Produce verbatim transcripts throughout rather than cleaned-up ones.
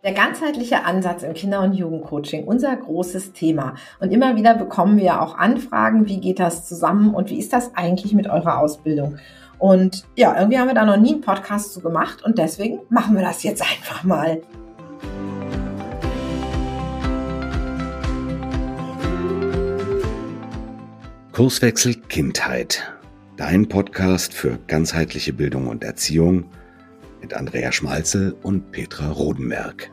Der ganzheitliche Ansatz im Kinder- und Jugendcoaching, unser großes Thema. Und immer wieder bekommen wir auch Anfragen, wie geht das zusammen und wie ist das eigentlich mit eurer Ausbildung? Und ja, irgendwie haben wir da noch nie einen Podcast zu gemacht und deswegen machen wir das jetzt einfach mal. Kurswechsel Kindheit. Dein Podcast für ganzheitliche Bildung und Erziehung mit Andrea Schmalzel und Petra Rodenberg.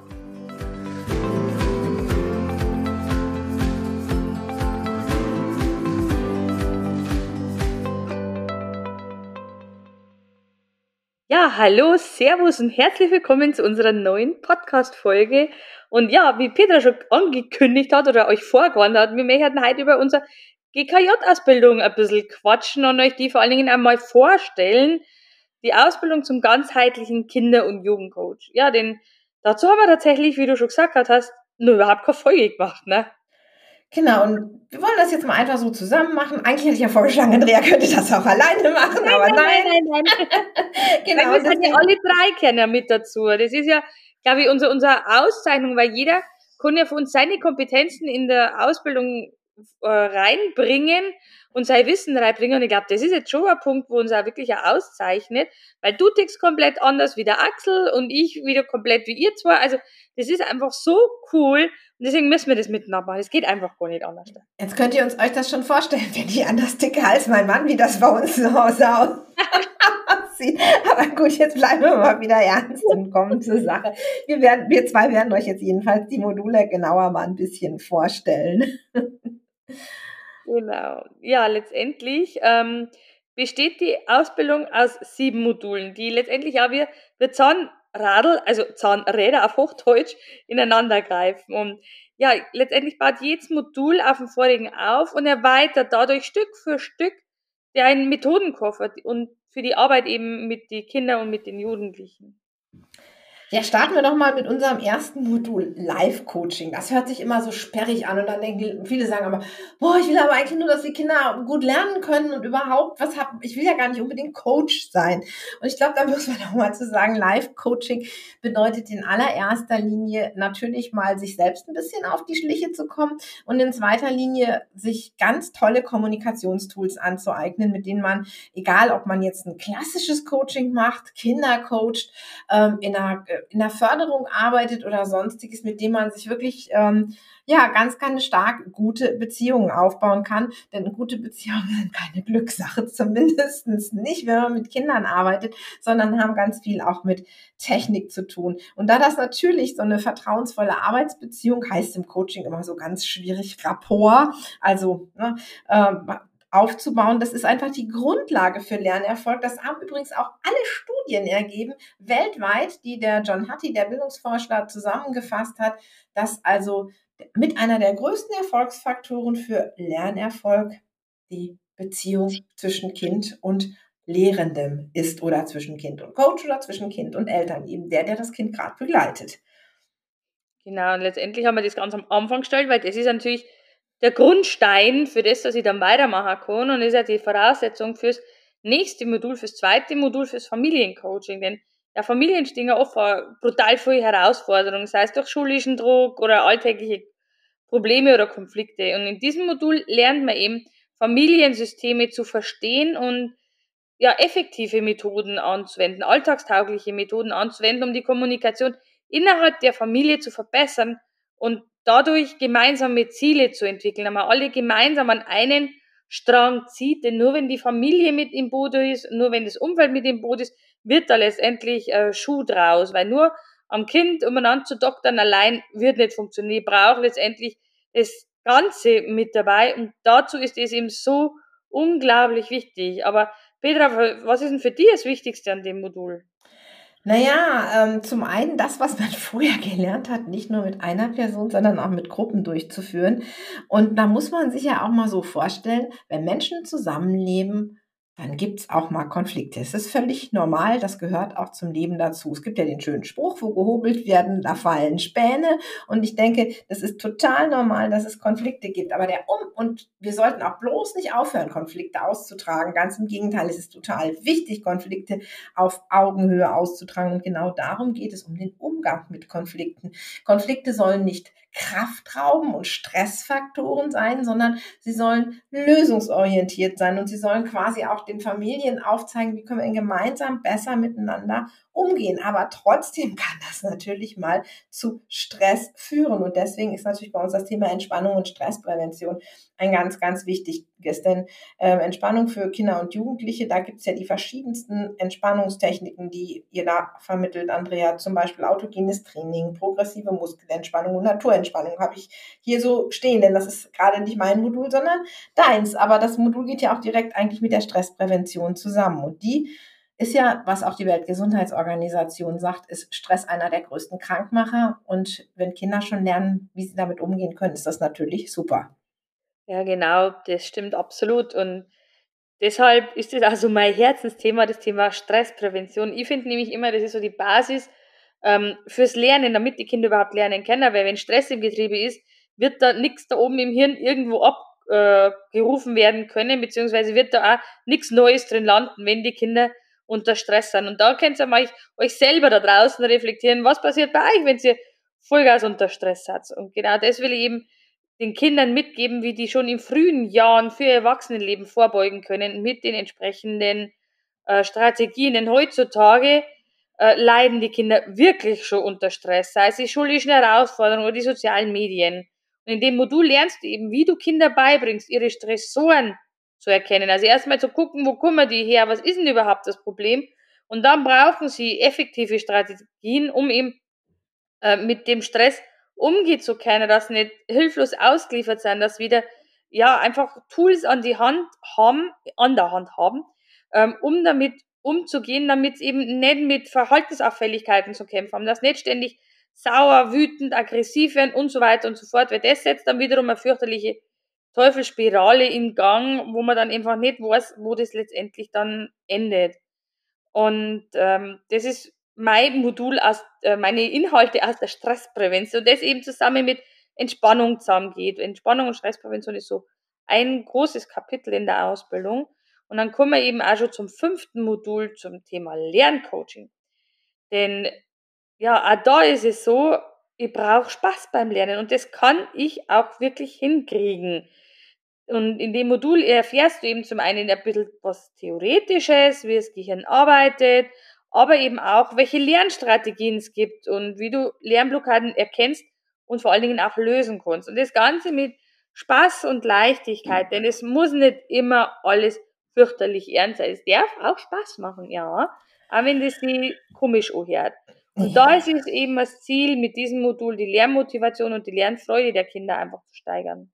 Ja, hallo, servus und herzlich willkommen zu unserer neuen Podcast-Folge. Und ja, wie Petra schon angekündigt hat oder euch vorgewarnt hat, wir möchten heute über unsere G K J-Ausbildung ein bisschen quatschen und euch die vor allen Dingen einmal vorstellen. Die Ausbildung zum ganzheitlichen Kinder- und Jugendcoach. Ja, denn dazu haben wir tatsächlich, wie du schon gesagt hast, nur überhaupt keine Folge gemacht, ne? Genau, und wir wollen das jetzt mal einfach so zusammen machen. Eigentlich hätte ich ja vorgeschlagen, Andrea könnte das auch alleine machen, Nein, aber nein, nein. nein, nein, nein. Genau, Weil wir sind ja deswegen- alle drei kennen ja mit dazu. Das ist ja, glaube ich, unsere, unsere Auszeichnung, weil jeder kann ja für uns seine Kompetenzen in der Ausbildung äh, reinbringen und sein Wissen reinbringen. Und ich glaube, das ist jetzt schon ein Punkt, wo uns auch wirklich auch auszeichnet, weil du tickst komplett anders wie der Axel und ich wieder komplett wie ihr zwei. Also das ist einfach so cool und deswegen müssen wir das miteinander machen. Das geht einfach gar nicht anders. Jetzt könnt ihr uns euch das schon vorstellen, wenn ich anders ticke als mein Mann, wie das bei uns zu Hause aussieht. Aber gut, jetzt bleiben wir mal wieder ernst und kommen zur Sache. Wir, werden, wir zwei werden euch jetzt jedenfalls die Module genauer mal ein bisschen vorstellen. Genau. Ja, letztendlich ähm, besteht die Ausbildung aus sieben Modulen, die letztendlich auch wir, wir Zahnradl, also Zahnräder auf Hochdeutsch, ineinander greifen. Und ja, letztendlich baut jedes Modul auf dem vorigen auf und erweitert dadurch Stück für Stück einen Methodenkoffer und für die Arbeit eben mit den Kindern und mit den Jugendlichen. Ja, starten wir doch mal mit unserem ersten Modul, Live-Coaching. Das hört sich immer so sperrig an und dann denken viele sagen aber, boah, ich will aber eigentlich nur, dass die Kinder gut lernen können und überhaupt was haben. Ich will ja gar nicht unbedingt Coach sein. Und ich glaube, da muss man auch mal zu sagen, Live-Coaching bedeutet in allererster Linie natürlich mal sich selbst ein bisschen auf die Schliche zu kommen und in zweiter Linie sich ganz tolle Kommunikationstools anzueignen, mit denen man, egal ob man jetzt ein klassisches Coaching macht, Kinder coacht, ähm, in einer in der Förderung arbeitet oder sonstiges, mit dem man sich wirklich ähm, ja ganz, ganz stark gute Beziehungen aufbauen kann. Denn gute Beziehungen sind keine Glückssache, zumindest nicht, wenn man mit Kindern arbeitet, sondern haben ganz viel auch mit Technik zu tun. Und da das natürlich so eine vertrauensvolle Arbeitsbeziehung heißt im Coaching immer so ganz schwierig, Rapport, also ne, äh, aufzubauen. Das ist einfach die Grundlage für Lernerfolg. Das haben übrigens auch alle Studien ergeben, weltweit, die der John Hattie, der Bildungsforscher, zusammengefasst hat, dass also mit einer der größten Erfolgsfaktoren für Lernerfolg die Beziehung zwischen Kind und Lehrendem ist oder zwischen Kind und Coach oder zwischen Kind und Eltern, eben der, der das Kind gerade begleitet. Genau, und letztendlich haben wir das ganz am Anfang gestellt, weil das ist natürlich der Grundstein für das, dass ich dann weitermachen kann und ist ja die Voraussetzung fürs nächste Modul, fürs zweite Modul, fürs Familiencoaching, denn ja, Familien stehen ja oft vor brutal viele Herausforderungen, sei es durch schulischen Druck oder alltägliche Probleme oder Konflikte. Und in diesem Modul lernt man eben Familiensysteme zu verstehen und ja, effektive Methoden anzuwenden, alltagstaugliche Methoden anzuwenden, um die Kommunikation innerhalb der Familie zu verbessern und dadurch gemeinsame Ziele zu entwickeln, wenn man alle gemeinsam an einen Strang zieht, denn nur wenn die Familie mit im Boot ist, nur wenn das Umfeld mit im Boot ist, wird da letztendlich äh, Schuh draus, weil nur am Kind umeinander zu doktern allein wird nicht funktionieren. Ich brauche letztendlich das Ganze mit dabei und dazu ist es eben so unglaublich wichtig. Aber Petra, was ist denn für dich das Wichtigste an dem Modul? Naja, ähm, zum einen das, was man vorher gelernt hat, nicht nur mit einer Person, sondern auch mit Gruppen durchzuführen. Und da muss man sich ja auch mal so vorstellen, wenn Menschen zusammenleben, dann gibt's auch mal Konflikte. Es ist völlig normal, das gehört auch zum Leben dazu. Es gibt ja den schönen Spruch, wo gehobelt werden, da fallen Späne. Und ich denke, das ist total normal, dass es Konflikte gibt. Aber der Um- und wir sollten auch bloß nicht aufhören, Konflikte auszutragen. Ganz im Gegenteil, es ist total wichtig, Konflikte auf Augenhöhe auszutragen. Und genau darum geht es, um den Umgang mit Konflikten. Konflikte sollen nicht Kraftrauben und Stressfaktoren sein, sondern sie sollen lösungsorientiert sein und sie sollen quasi auch den Familien aufzeigen, wie können wir gemeinsam besser miteinander umgehen. Aber trotzdem kann das natürlich mal zu Stress führen und deswegen ist natürlich bei uns das Thema Entspannung und Stressprävention ein ganz, ganz wichtiges, denn äh, Entspannung für Kinder und Jugendliche, da gibt es ja die verschiedensten Entspannungstechniken, die ihr da vermittelt, Andrea, zum Beispiel autogenes Training, progressive Muskelentspannung und Naturentspannung habe ich hier so stehen, denn das ist gerade nicht mein Modul, sondern deins, aber das Modul geht ja auch direkt eigentlich mit der Stressprävention zusammen und die ist ja, was auch die Weltgesundheitsorganisation sagt, ist Stress einer der größten Krankmacher und wenn Kinder schon lernen, wie sie damit umgehen können, ist das natürlich super. Ja, genau, das stimmt absolut. Und deshalb ist das also mein Herzensthema, das Thema Stressprävention. Ich finde nämlich immer, das ist so die Basis ähm, fürs Lernen, damit die Kinder überhaupt lernen können, weil wenn Stress im Getriebe ist, wird da nichts da oben im Hirn irgendwo abgerufen äh, werden können, beziehungsweise wird da auch nichts Neues drin landen, wenn die Kinder unter Stress sind. Und da könnt ihr mal euch selber da draußen reflektieren, was passiert bei euch, wenn ihr Vollgas unter Stress seid. Und genau das will ich eben den Kindern mitgeben, wie die schon in frühen Jahren für ihr Erwachsenenleben vorbeugen können mit den entsprechenden äh, Strategien. Denn heutzutage äh, leiden die Kinder wirklich schon unter Stress, sei es die schulischen Herausforderungen oder die sozialen Medien. Und in dem Modul lernst du eben, wie du Kinder beibringst, ihre Stressoren zu erkennen. Also erstmal zu gucken, wo kommen die her, was ist denn überhaupt das Problem? Und dann brauchen sie effektive Strategien, um eben äh, mit dem Stress umgeht zu können, dass sie nicht hilflos ausgeliefert sind, dass wieder ja einfach Tools an die Hand haben, an der Hand haben, ähm, um damit umzugehen, damit sie eben nicht mit Verhaltensauffälligkeiten zu kämpfen haben, dass nicht ständig sauer, wütend, aggressiv werden und so weiter und so fort, weil das setzt dann wiederum eine fürchterliche Teufelsspirale in Gang, wo man dann einfach nicht weiß, wo das letztendlich dann endet. Und ähm, das ist mein Modul, aus, äh, meine Inhalte aus der Stressprävention, das eben zusammen mit Entspannung zusammengeht. Entspannung und Stressprävention ist so ein großes Kapitel in der Ausbildung. Und dann kommen wir eben auch schon zum fünften Modul zum Thema Lerncoaching. Denn ja, auch da ist es so, ich brauche Spaß beim Lernen und das kann ich auch wirklich hinkriegen. Und in dem Modul erfährst du eben zum einen ein bisschen was Theoretisches, wie das Gehirn arbeitet, aber eben auch, welche Lernstrategien es gibt und wie du Lernblockaden erkennst und vor allen Dingen auch lösen kannst. Und das Ganze mit Spaß und Leichtigkeit, denn es muss nicht immer alles fürchterlich ernst sein. Es darf auch Spaß machen, ja, auch wenn das sich komisch anhört. Und da ist es eben das Ziel, mit diesem Modul die Lernmotivation und die Lernfreude der Kinder einfach zu steigern.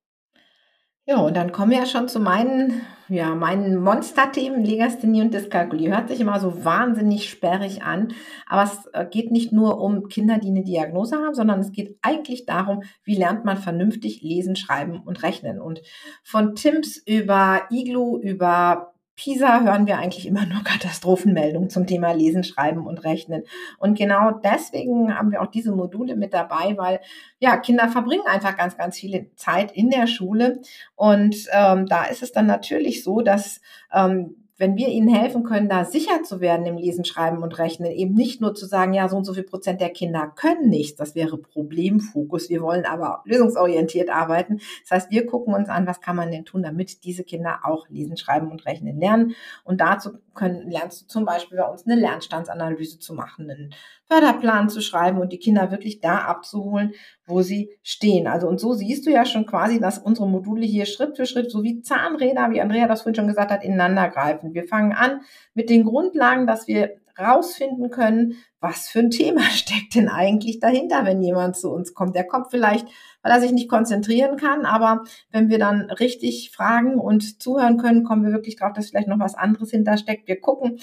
Ja, und dann kommen wir ja schon zu meinen, ja, meinen Monsterthemen, Legasthenie und Dyskalkulie. Hört sich immer so wahnsinnig sperrig an, aber es äh, geht nicht nur um Kinder, die eine Diagnose haben, sondern es geht eigentlich darum, wie lernt man vernünftig lesen, schreiben und rechnen. Und von Tims über Iglu, über PISA hören wir eigentlich immer nur Katastrophenmeldungen zum Thema Lesen, Schreiben und Rechnen. Und genau deswegen haben wir auch diese Module mit dabei, weil ja, Kinder verbringen einfach ganz, ganz viele Zeit in der Schule. Und ähm, da ist es dann natürlich so, dass ähm, wenn wir ihnen helfen können, da sicher zu werden im Lesen, Schreiben und Rechnen, eben nicht nur zu sagen, ja, so und so viel Prozent der Kinder können nichts, das wäre Problemfokus. Wir wollen aber lösungsorientiert arbeiten. Das heißt, wir gucken uns an, was kann man denn tun, damit diese Kinder auch lesen, schreiben und rechnen lernen. Und dazu können, lernst du zum Beispiel bei uns eine Lernstandsanalyse zu machen, einen Förderplan zu schreiben und die Kinder wirklich da abzuholen, wo sie stehen. Also und so siehst du ja schon quasi, dass unsere Module hier Schritt für Schritt, so wie Zahnräder, wie Andrea das vorhin schon gesagt hat, ineinander greifen. Wir fangen an mit den Grundlagen, dass wir rausfinden können, was für ein Thema steckt denn eigentlich dahinter, wenn jemand zu uns kommt. Der kommt vielleicht, weil er sich nicht konzentrieren kann, aber wenn wir dann richtig fragen und zuhören können, kommen wir wirklich drauf, dass vielleicht noch was anderes hintersteckt. Wir gucken,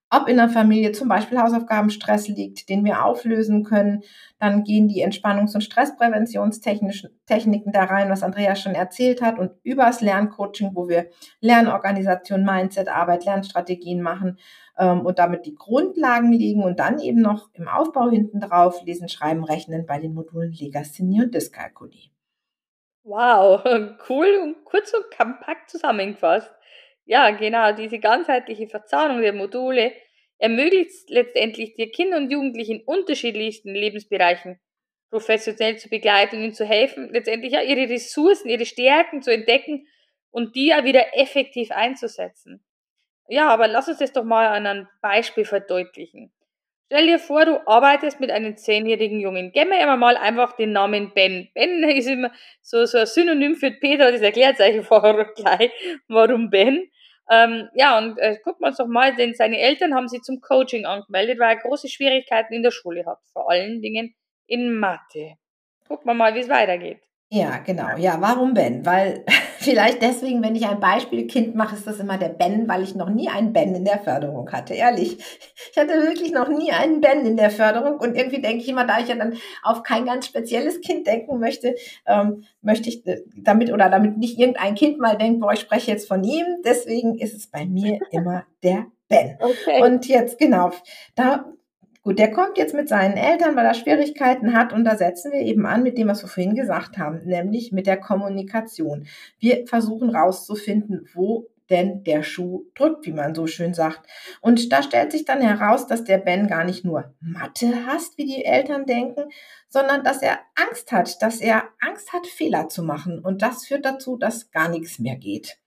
ob in der Familie zum Beispiel Hausaufgabenstress liegt, den wir auflösen können. Dann gehen die Entspannungs- und Stresspräventionstechniken da rein, was Andrea schon erzählt hat, und übers Lerncoaching, wo wir Lernorganisation, Mindset-Arbeit, Lernstrategien machen ähm, und damit die Grundlagen legen und dann eben noch im Aufbau hinten drauf Lesen, Schreiben, Rechnen bei den Modulen Legasthenie und Dyskalkulie. Wow, cool und kurz und kompakt zusammengefasst. Ja, genau, diese ganzheitliche Verzahnung der Module ermöglicht es letztendlich dir Kinder und Jugendlichen in unterschiedlichsten Lebensbereichen professionell zu begleiten und ihnen zu helfen, letztendlich ja ihre Ressourcen, ihre Stärken zu entdecken und die ja wieder effektiv einzusetzen. Ja, aber lass uns das doch mal an einem Beispiel verdeutlichen. Stell dir vor, du arbeitest mit einem zehnjährigen Jungen. Geben wir ihm mal einfach den Namen Ben. Ben ist immer so, so ein Synonym für Peter, das erklärt euch vorher gleich, warum Ben. Ähm, ja, und äh, gucken wir uns doch mal, denn seine Eltern haben sich zum Coaching angemeldet, weil er große Schwierigkeiten in der Schule hat. Vor allen Dingen in Mathe. Gucken wir mal, wie es weitergeht. Ja, genau. Ja, warum Ben? Weil vielleicht deswegen, wenn ich ein Beispielkind mache, ist das immer der Ben, weil ich noch nie einen Ben in der Förderung hatte. Ehrlich. Ich hatte wirklich noch nie einen Ben in der Förderung und irgendwie denke ich immer, da ich ja dann auf kein ganz spezielles Kind denken möchte, ähm, möchte ich damit oder damit nicht irgendein Kind mal denkt, boah, ich spreche jetzt von ihm. Deswegen ist es bei mir immer der Ben. Okay. Und jetzt, genau, da Gut, der kommt jetzt mit seinen Eltern, weil er Schwierigkeiten hat, und da setzen wir eben an mit dem, was wir vorhin gesagt haben, nämlich mit der Kommunikation. Wir versuchen rauszufinden, wo denn der Schuh drückt, wie man so schön sagt. Und da stellt sich dann heraus, dass der Ben gar nicht nur Mathe hasst, wie die Eltern denken, sondern dass er Angst hat, dass er Angst hat, Fehler zu machen. Und das führt dazu, dass gar nichts mehr geht.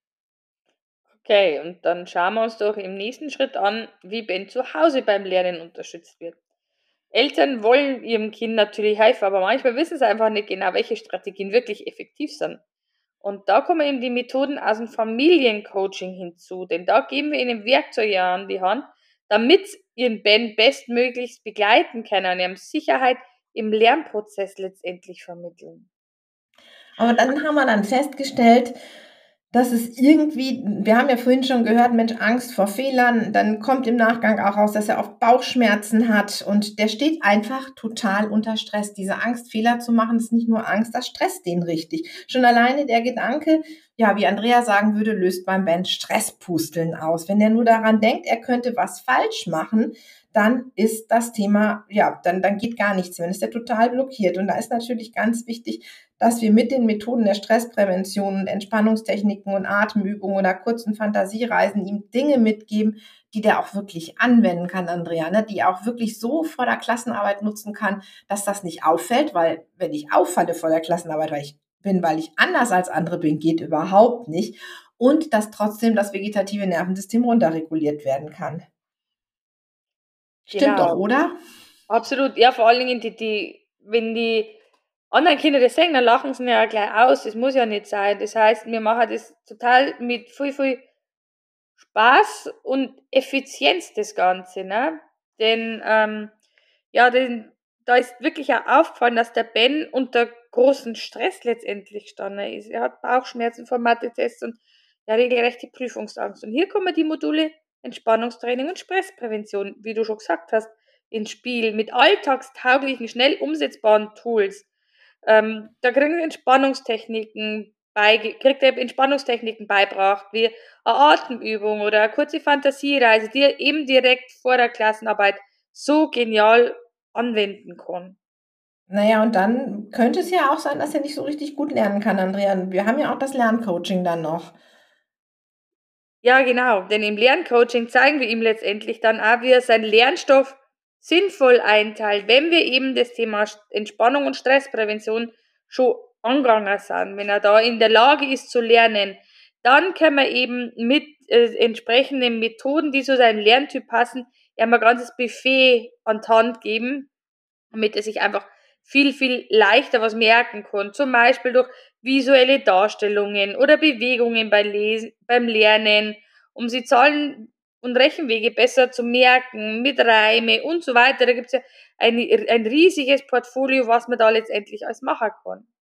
Okay, und dann schauen wir uns doch im nächsten Schritt an, wie Ben zu Hause beim Lernen unterstützt wird. Eltern wollen ihrem Kind natürlich helfen, aber manchmal wissen sie einfach nicht genau, welche Strategien wirklich effektiv sind. Und da kommen eben die Methoden aus dem Familiencoaching hinzu, denn da geben wir ihnen Werkzeuge an die Hand, damit sie ihren Ben bestmöglichst begleiten können und ihm Sicherheit im Lernprozess letztendlich vermitteln. Aber dann haben wir dann festgestellt, dass es irgendwie, wir haben ja vorhin schon gehört, Mensch, Angst vor Fehlern, dann kommt im Nachgang auch raus, dass er oft Bauchschmerzen hat und der steht einfach total unter Stress. Diese Angst, Fehler zu machen, ist nicht nur Angst, das stresst den richtig. Schon alleine der Gedanke, ja, wie Andrea sagen würde, löst beim Ben Stresspusteln aus. Wenn er nur daran denkt, er könnte was falsch machen, dann ist das Thema, ja, dann, dann geht gar nichts mehr, dann ist er total blockiert. Und da ist natürlich ganz wichtig, dass wir mit den Methoden der Stressprävention und Entspannungstechniken und Atemübungen oder kurzen Fantasiereisen ihm Dinge mitgeben, die der auch wirklich anwenden kann, Andrea, ne? Die auch wirklich so vor der Klassenarbeit nutzen kann, dass das nicht auffällt, weil wenn ich auffalle vor der Klassenarbeit, weil ich bin, weil ich anders als andere bin, geht überhaupt nicht. Und dass trotzdem das vegetative Nervensystem runterreguliert werden kann. Stimmt Genau. doch, oder? Absolut, ja, vor allen Dingen, die, die, wenn die anderen Kinder das sehen, dann lachen sie ja gleich aus. Das muss ja nicht sein. Das heißt, wir machen das total mit viel, viel Spaß und Effizienz, das Ganze, ne? Denn, ähm, ja, den, da ist wirklich auch aufgefallen, dass der Ben unter großen Stress letztendlich gestanden ist. Er hat Bauchschmerzen vor Mathe-Tests und ja, regelrechte Prüfungsangst. Und hier kommen die Module Entspannungstraining und Stressprävention, wie du schon gesagt hast, ins Spiel mit alltagstauglichen, schnell umsetzbaren Tools. Ähm, da kriegen wir Entspannungstechniken bei, kriegt er Entspannungstechniken beibracht, wie eine Atemübung oder eine kurze Fantasiereise, die er eben direkt vor der Klassenarbeit so genial anwenden kann. Naja, und dann könnte es ja auch sein, dass er nicht so richtig gut lernen kann, Andrea. Wir haben ja auch das Lerncoaching dann noch. Ja, genau, denn im Lerncoaching zeigen wir ihm letztendlich dann auch, wie er seinen Lernstoff sinnvoll einteilt, wenn wir eben das Thema Entspannung und Stressprävention schon angegangen sind. Wenn er da in der Lage ist zu lernen, dann können wir eben mit äh, entsprechenden Methoden, die zu seinem Lerntyp passen, ihm ein ganzes Buffet an die Hand geben, damit er sich einfach viel, viel leichter was merken kann. Zum Beispiel durch visuelle Darstellungen oder Bewegungen beim Lesen, beim Lernen, um sie Zahlen und Rechenwege besser zu merken, mit Reime und so weiter. Da gibt es ja ein, ein riesiges Portfolio, was man da letztendlich alles machen kann.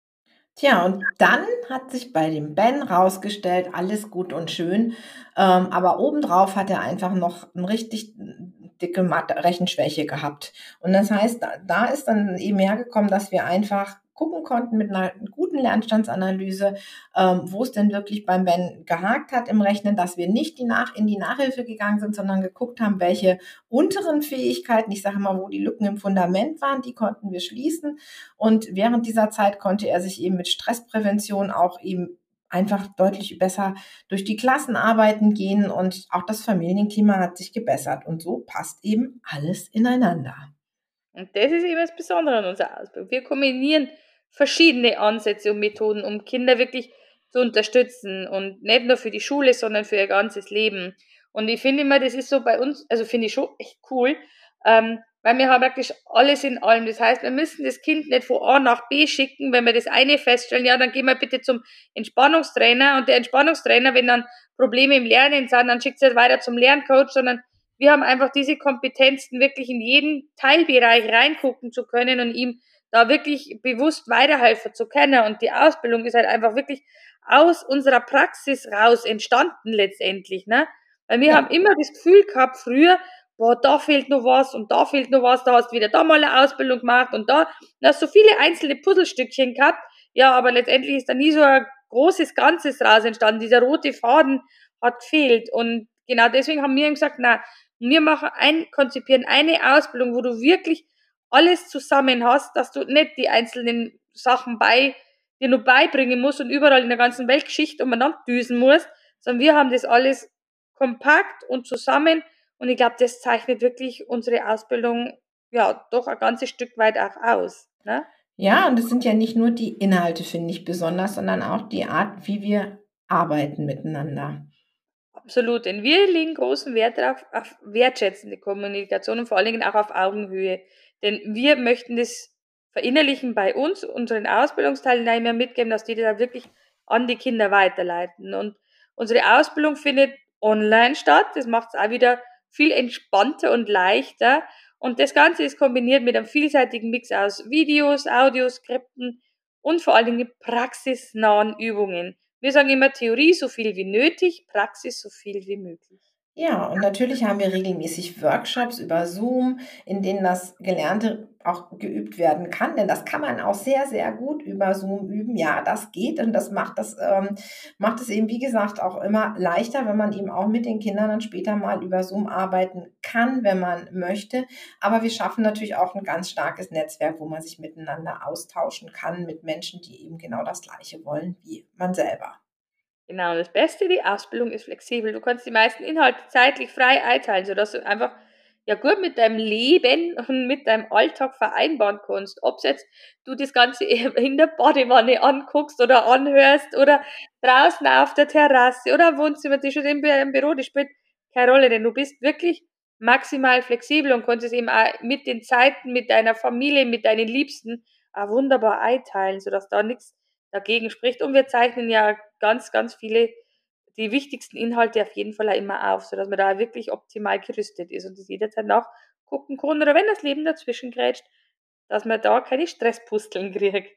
Tja, und dann hat sich bei dem Ben rausgestellt, alles gut und schön, ähm, aber obendrauf hat er einfach noch eine richtig dicke Mathe Rechenschwäche gehabt. Und das heißt, da, da ist dann eben hergekommen, dass wir einfach gucken konnten mit einer guten Lernstandsanalyse, ähm, wo es denn wirklich beim Ben gehakt hat im Rechnen, dass wir nicht die nach, in die Nachhilfe gegangen sind, sondern geguckt haben, welche unteren Fähigkeiten, ich sage mal, wo die Lücken im Fundament waren, die konnten wir schließen. Und während dieser Zeit konnte er sich eben mit Stressprävention auch eben einfach deutlich besser durch die Klassenarbeiten gehen und auch das Familienklima hat sich gebessert. Und so passt eben alles ineinander. Und das ist eben das Besondere an unserer Ausbildung. Wir kombinieren verschiedene Ansätze und Methoden, um Kinder wirklich zu unterstützen und nicht nur für die Schule, sondern für ihr ganzes Leben. Und ich finde immer, das ist so bei uns, also finde ich schon echt cool, ähm, weil wir haben praktisch alles in allem. Das heißt, wir müssen das Kind nicht von A nach B schicken, wenn wir das eine feststellen, ja, dann gehen wir bitte zum Entspannungstrainer und der Entspannungstrainer, wenn dann Probleme im Lernen sind, dann schickt es weiter zum Lerncoach, sondern wir haben einfach diese Kompetenzen, wirklich in jeden Teilbereich reingucken zu können und ihm da wirklich bewusst weiterhelfen zu können. Und die Ausbildung ist halt einfach wirklich aus unserer Praxis raus entstanden letztendlich, ne? Weil wir Ja. haben immer das Gefühl gehabt früher, boah, da fehlt noch was und da fehlt noch was, da hast du wieder da mal eine Ausbildung gemacht und da, da hast du so viele einzelne Puzzlestückchen gehabt. Ja, aber letztendlich ist da nie so ein großes Ganzes raus entstanden. Dieser rote Faden hat gefehlt. Und genau deswegen haben wir ihm gesagt, na, wir machen ein, konzipieren eine Ausbildung, wo du wirklich alles zusammen hast, dass du nicht die einzelnen Sachen bei, dir nur beibringen musst und überall in der ganzen Weltgeschichte umeinander düsen musst, sondern wir haben das alles kompakt und zusammen und ich glaube, das zeichnet wirklich unsere Ausbildung ja doch ein ganzes Stück weit auch aus. Ne? Ja, und es sind ja nicht nur die Inhalte, finde ich besonders, sondern auch die Art, wie wir arbeiten miteinander. Absolut, denn wir legen großen Wert darauf, auf wertschätzende Kommunikation und vor allen Dingen auch auf Augenhöhe. Denn wir möchten das verinnerlichen bei uns, unseren Ausbildungsteilnehmern mitgeben, dass die das wirklich an die Kinder weiterleiten. Und unsere Ausbildung findet online statt. Das macht es auch wieder viel entspannter und leichter. Und das Ganze ist kombiniert mit einem vielseitigen Mix aus Videos, Audios, Skripten und vor allen Dingen praxisnahen Übungen. Wir sagen immer Theorie so viel wie nötig, Praxis so viel wie möglich. Ja, und natürlich haben wir regelmäßig Workshops über Zoom, in denen das Gelernte auch geübt werden kann, denn das kann man auch sehr, sehr gut über Zoom üben. Ja, das geht und das macht das, ähm, macht es eben, wie gesagt, auch immer leichter, wenn man eben auch mit den Kindern dann später mal über Zoom arbeiten kann, wenn man möchte. Aber wir schaffen natürlich auch ein ganz starkes Netzwerk, wo man sich miteinander austauschen kann mit Menschen, die eben genau das Gleiche wollen wie man selber. Genau, und das Beste, die Ausbildung ist flexibel. Du kannst die meisten Inhalte zeitlich frei einteilen, sodass du einfach ja gut mit deinem Leben und mit deinem Alltag vereinbaren kannst. Ob jetzt du das Ganze in der Badewanne anguckst oder anhörst oder draußen auf der Terrasse oder im Wohnzimmer, die schon im Büro, das spielt keine Rolle, denn du bist wirklich maximal flexibel und kannst es eben auch mit den Zeiten, mit deiner Familie, mit deinen Liebsten auch wunderbar einteilen, sodass da nichts dagegen spricht. Und wir zeichnen ja ganz, ganz viele, die wichtigsten Inhalte auf jeden Fall auch immer auf, sodass man da wirklich optimal gerüstet ist und das jederzeit nachgucken kann. Oder wenn das Leben dazwischen grätscht, dass man da keine Stresspusteln kriegt.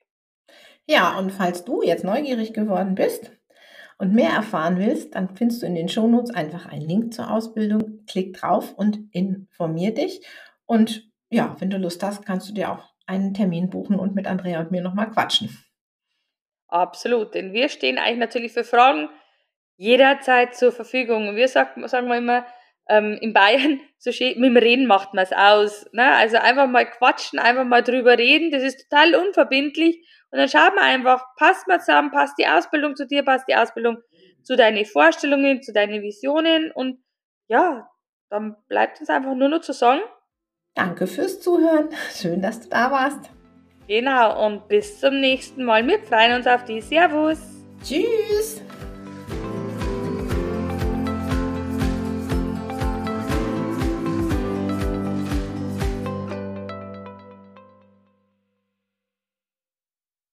Ja, und falls du jetzt neugierig geworden bist und mehr erfahren willst, dann findest du in den Shownotes einfach einen Link zur Ausbildung. Klick drauf und informier dich. Und ja, wenn du Lust hast, kannst du dir auch einen Termin buchen und mit Andrea und mir nochmal quatschen. Absolut, denn wir stehen eigentlich natürlich für Fragen jederzeit zur Verfügung. Und wir sagen, sagen wir immer, ähm, in Bayern, so schön, mit dem Reden macht man es aus. Ne? Also einfach mal quatschen, einfach mal drüber reden, das ist total unverbindlich. Und dann schaut man einfach, passt man zusammen, passt die Ausbildung zu dir, passt die Ausbildung zu deinen Vorstellungen, zu deinen Visionen. Und ja, dann bleibt uns einfach nur noch zu sagen. Danke fürs Zuhören. Schön, dass du da warst. Genau, und bis zum nächsten Mal. Wir freuen uns auf dich. Servus. Tschüss.